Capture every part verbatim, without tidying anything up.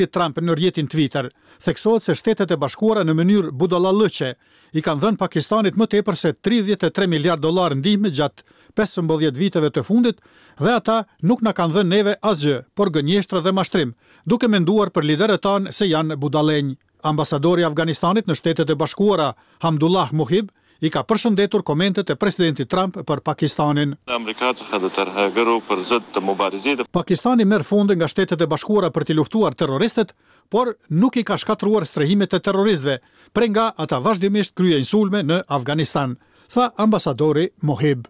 Trump në rrjetin Twitter, theksohet se Shtetet e Bashkuara në mënyrë budallallëqe i kanë dhënë Pakistanit më tepër se tridhjetë e tre miliardë dollar ndihmë gjatë pesëmbëdhjetë viteve të fundit dhe ata nuk na kanë dhënë neve asgjë, por gënjeshtra dhe mashtrim, duke menduar për liderët tanë se janë budallënj. Ambasadori i Afganistanit në Shtetet e Bashkuara, Hamdullah Mohib, i ka përshëndetur komentet e presidentit Trump për Pakistanin. Pakistani merr fonde nga Shtetet e Bashkuara për të luftuar terroristët, por nuk i ka shkatruar strehimet e terroristëve, pre nga ata vazhdimisht kryejnë sulme në Afganistan, tha ambasadori Mohib.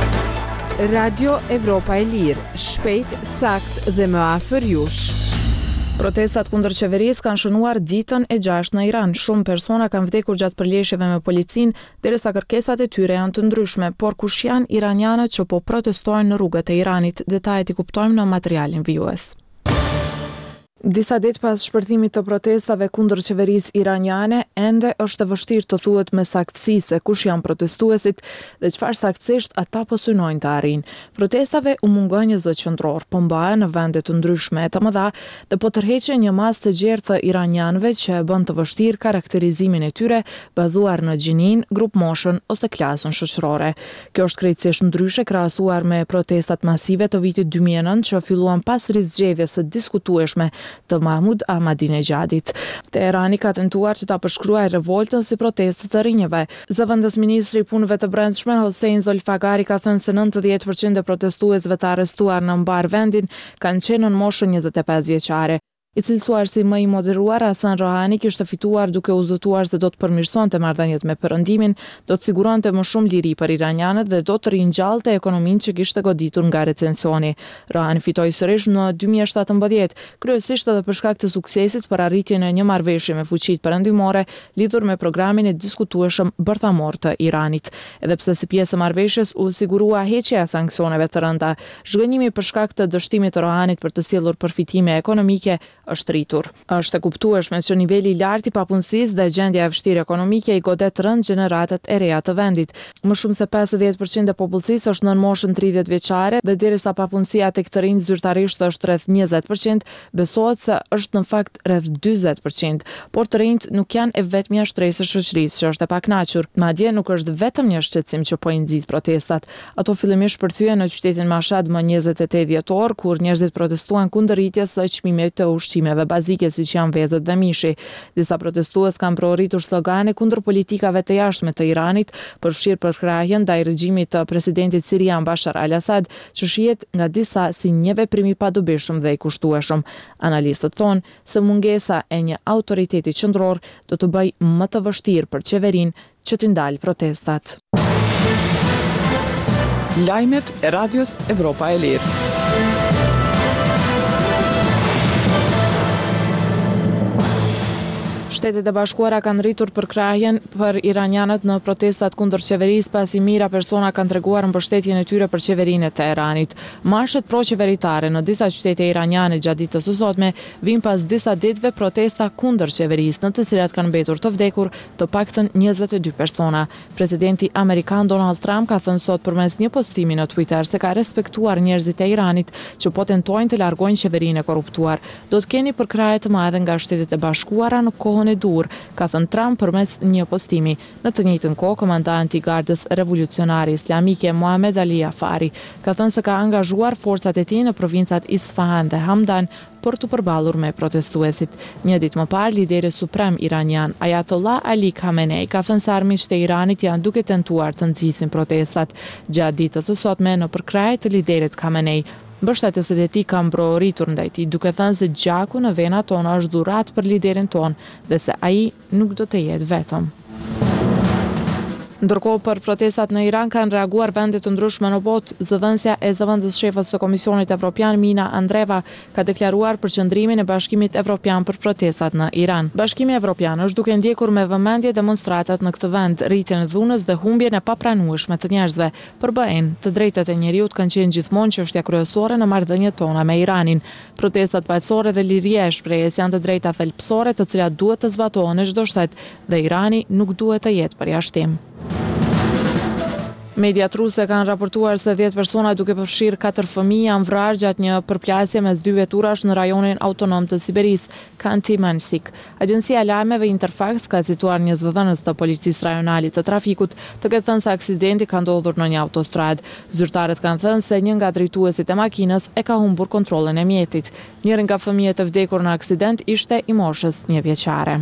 Radio Evropa e Lirë, shpejt, sakt dhe më afër jush. Protestat kundër qeverisë kanë shënuar ditën e gjashtë në Iran. Shumë persona kanë vdekur gjatë përleshjeve me policinë, derisa kërkesat e tyre janë të ndryshme, por kush janë iranianët që po protestojnë në rrugët e Iranit? Detajet i kuptojmë në materialin vijues. Disa ditë pas shpërthimit të protestave kundër qeverisë iraniane, ende është e vështirë të thuhet me saktësi se kush janë protestuesit dhe çfarë saktësisht ata po synojnë të arrijnë. Protestave u mungon një zë qendror, po mbahen në vende të ndryshme të mëdha dhe po tërheqen një masë të gjerë të iranianëve që e bën të vështirë karakterizimin e tyre bazuar në gjinin, grup moshën ose klasën shoqërore. Kjo është krejtësisht ndryshe krahasuar me protestat masive të vitit dy mijë e nëntë që filluan pas rizgjedhjes së diskutueshme të Mahmud Ahmadinejadit. Teherani ka tentuar që ta përshkruajë revoltën si protestë të rinjeve. Zëvendës ministri i punëve të brendshme Hossein Zolfagari ka thënë se nëntëdhjetë përqind e protestuesve të arrestuar në mbar vendin kanë qenë në moshën njëzet e pesë vjeçare. I cilësuar si më i moderuar, Hasan Rohani kishte fituar duke u zëtuar se do të përmirësonte marrëdhëniet me Perëndimin, do të siguronte më shumë liri për iranianët dhe do të ringjallte ekonominë që kishte goditur nga recensioni. Rohani fitoi sërish në dy mijë e shtatëmbëdhjetë, kryesisht edhe për shkak të suksesit për arritjen e një marrëveshje me fuqitë perëndimore lidhur me programin e diskutueshëm bërthamor të Iranit. Edhe pse si pjesë e marrëveshjes u sigurua heqja e sanksioneve të rënda, zhgënjimi për shkak të dështimit të Rohanit për të sjellur përfitime ekonomike është rritur. Është e kuptueshme që niveli i lartë i papunësisë dhe gjendja e vështirë ekonomike i godet rënd gjeneratat e reja të vendit. Më shumë se pesëdhjetë përqind e popullsisë është nën moshën tridhjetë vjeçare dhe derisa papunësia tek të rinj zyrtarisht është rreth njëzet përqind, besohet se është në fakt rreth dyzet përqind. Por të rinjt nuk janë e vetmja shtresë e shoqërisë që është e pakënaqur. Madje nuk është vetëm një shqetësim që po i nxit protestat. Ato fillimisht përthyen në qytetin Mashhad më njëzet e tetë dhjetor, kur njerëzit protestuan kundër rritjes së çmimeve të ushqimeve bazike siç janë vezët dhe mishi. Disa protestues kanë proritur slogane kundër politikave të jashtme të Iranit, përfshirë përkrahjen ndaj regjimit të presidentit sirian Bashar al-Assad, që shihet nga disa si një veprim i padobishëm dhe i kushtueshëm. Analistët thonë se mungesa e një autoriteti qendror do të bëjë më të vështirë për qeverinë që të ndalë protestat. Lajmet e Radios Evropa e Lirë. Shtetet e Bashkuara kanë rritur përkrahjen për iranianët në protestat kundër qeverisë pasi mijëra persona kanë treguar mbështetjen e tyre për qeverinë e Teheranit. Marshet pro-qeveritare në disa qytete iraniane gjatë ditës së sotme vijnë pas disa ditëve protesta kundër qeverisë, në të cilat kanë mbetur të vdekur të paktën njëzet e dy persona. Presidenti amerikan Donald Trump ka thënë sot përmes një postimi në Twitter se ka respektuar njerëzit e Iranit që po tentojnë të largojnë qeverinë e korruptuar. Do të keni përkrahje të mëdha nga Shtetet e Bashkuara në kohën e dur, ka thënë Trump përmes një postimi. Në të njëjtën kohë, komandanti i Gardës Revolucionare Islamike Mohamed Ali Afari ka thënë se ka angazhuar forcat e tij në provincat Isfahan dhe Hamdan për të përballur me protestuesit. Një ditë më parë, lideri suprem iranian Ayatollah Ali Khamenei ka thënë se armiqtë e Iranit janë duke tentuar të nxisin protestat. Gjatë ditës së sotme në përkrahje të liderit Khamenei, mbështetësit e tij kanë proritur ndaj tij, duke thënë se gjaku në venat tona është dhuratë për liderin ton dhe se ai nuk do të jetë vetëm. Ndërkohë, për protestat në Iran kanë reaguar vende të ndryshme në botë. Zëdhënësja e zëvendës shefës të Komisionit Evropian Mina Andreva ka deklaruar përqendrimin e Bashkimit Evropian për protestat në Iran. Bashkimi Evropian është duke ndjekur me vëmendje demonstratat në këtë vend, rritjen e dhunës dhe humbjen e papranueshme të njerëzve. Për B E-n, të drejtat e njeriut kanë qenë gjithmonë çështja kryesore në marrëdhëniet tona me Iranin. Protestat paqësore dhe liria e shprehjes janë të drejta thelbësore të cilat duhet të zbatohen në çdo shtet dhe Irani nuk duhet të jetë përjashtim. Mediat ruse kanë raportuar se dhjetë persona duke përfshirë katër fëmijë janë vrarë gjatë një përplasje mes dy veturash në rajonin autonom të Siberis, Khanty-Mansiysk. Agjencia e lajmeve Interfax ka cituar një zëdhënës të policisë rajonale të trafikut të ketë thënë se aksidenti ka ndodhur në një autostradë. Zyrtarët kanë thënë se një nga drejtuesit e makinës e ka humbur kontrollin e mjetit. Njëri nga fëmijët e vdekur në aksident ishte i moshës një vjeçare.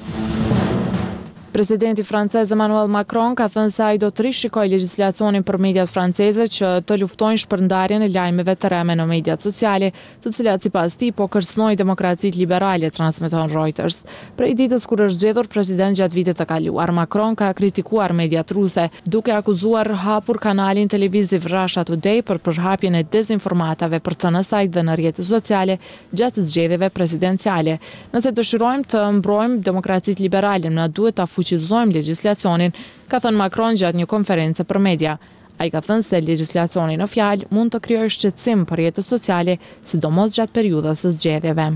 Presidenti francez Emmanuel Macron ka thënë se ai do të rishikojë legjislacionin për mediat franceze që të luftojnë shpërndarjen e lajmeve të rreme në mediat sociale, të cilat sipas tij po kërcënojnë demokracitë liberale, transmeton Reuters. Prej ditës kur është zgjedhur president gjatë vitit të kaluar, Macron ka kritikuar mediat ruse, duke akuzuar hapur kanalin televiziv Russia Today për përhapjen e dezinformatave për të në sajt dhe në rrjetet sociale gjatë zgjedhjeve presidenciale. Nëse dëshirojmë të mbrojmë demokracitë liberale, na duhet ta fuqizojmë legjislacionin, ka thënë Macron gjatë një konferencë për media. Ai ka thënë se legjislacioni në fjalë mund të krijojë shqetësim për rrjetet sociale, sidomos gjatë periudhës së zgjedhjeve.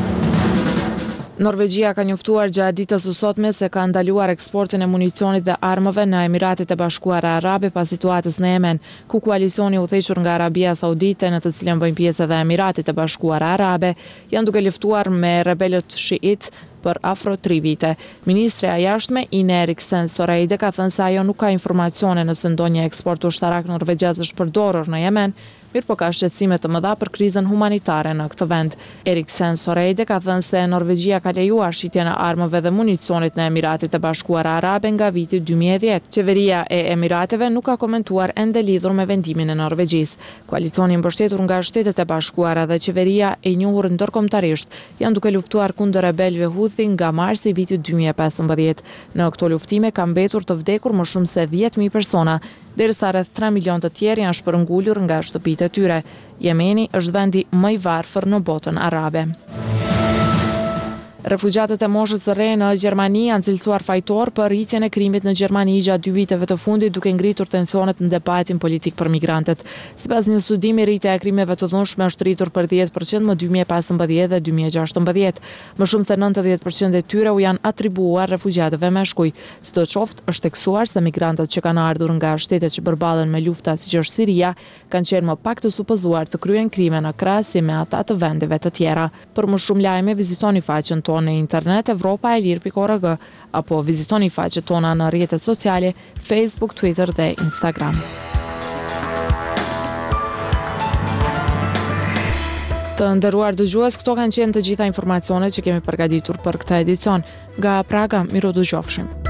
Norvegjia ka njoftuar gjatë ditës së sotme se ka ndaluar eksportin e municionit dhe armëve në Emiratet e Bashkuara Arabe pas situatës në Yemen, ku koalicioni udhëhequr nga Arabia Saudite, në të cilën bëjnë pjesë edhe Emiratet e Bashkuara Arabe, janë duke luftuar me rebelët shiit për afro tri vite. Ministre e jashtme Ine Eriksen Søreide ka thënë se ajo nuk ka informacione nëse ndonjë eksport ushtarak norvegjez është përdorur në Yemen, mirë po ka shqetësime të mëdha për krizën humanitare në këtë vend. Eriksen Søreide ka thënë se Norvegjia ka lejuar shitjen e armëve dhe municionit në Emiratet e Bashkuara Arabe nga viti dy mijë e dhjetë. Qeveria e Emirateve nuk ka komentuar ende lidhur me vendimin e Norvegjisë. Koalicioni i mbështetur nga Shtetet e Bashkuara dhe qeveria e njohur ndërkombëtarisht janë duke luftuar kundër rebelëve Houthi nga marsi i vitit dy mijë e pesëmbëdhjetë. Në këto luftime ka mbetur të vdekur më shumë se dhjetë mijë persona, derisa rreth tre milion të tjerë janë shpërngulur nga shtëpitë e tyre. Jemeni është vendi më i varfër në botën arabe. Refugjatët e moshës së re në Gjermani janë cilësuar fajtor për rritjen e krimit në Gjermani gjatë dy viteve të fundit, duke ngritur tensionet në debatin politik për migrantët. Sipas një studimi, rritja e krimeve të dhunshme është rritur për dhjetë përqind më dy mijë e pesëmbëdhjetë dhe dy mijë e gjashtëmbëdhjetë. Më shumë se nëntëdhjetë përqind e tyre u janë atribuar refugjatëve meshkuj. Sidoqoftë, është theksuar se migrantët që kanë ardhur nga shtetet që përballen me lufta siç është Siria kanë qenë më pak të supozuar të kryejnë krime në krahasim me ata të vendeve të tjera. Për më shumë lajme, vizitoni faqen tonë në internet europa e lir pikë org apo vizitoni faqet tona në rrjetet sociale Facebook, Twitter dhe Instagram. Të nderuar dëgjues, këto kanë qenë të gjitha informacionet që kemi përgatitur për këtë edicion. Nga Praga, miru dëgjofshim.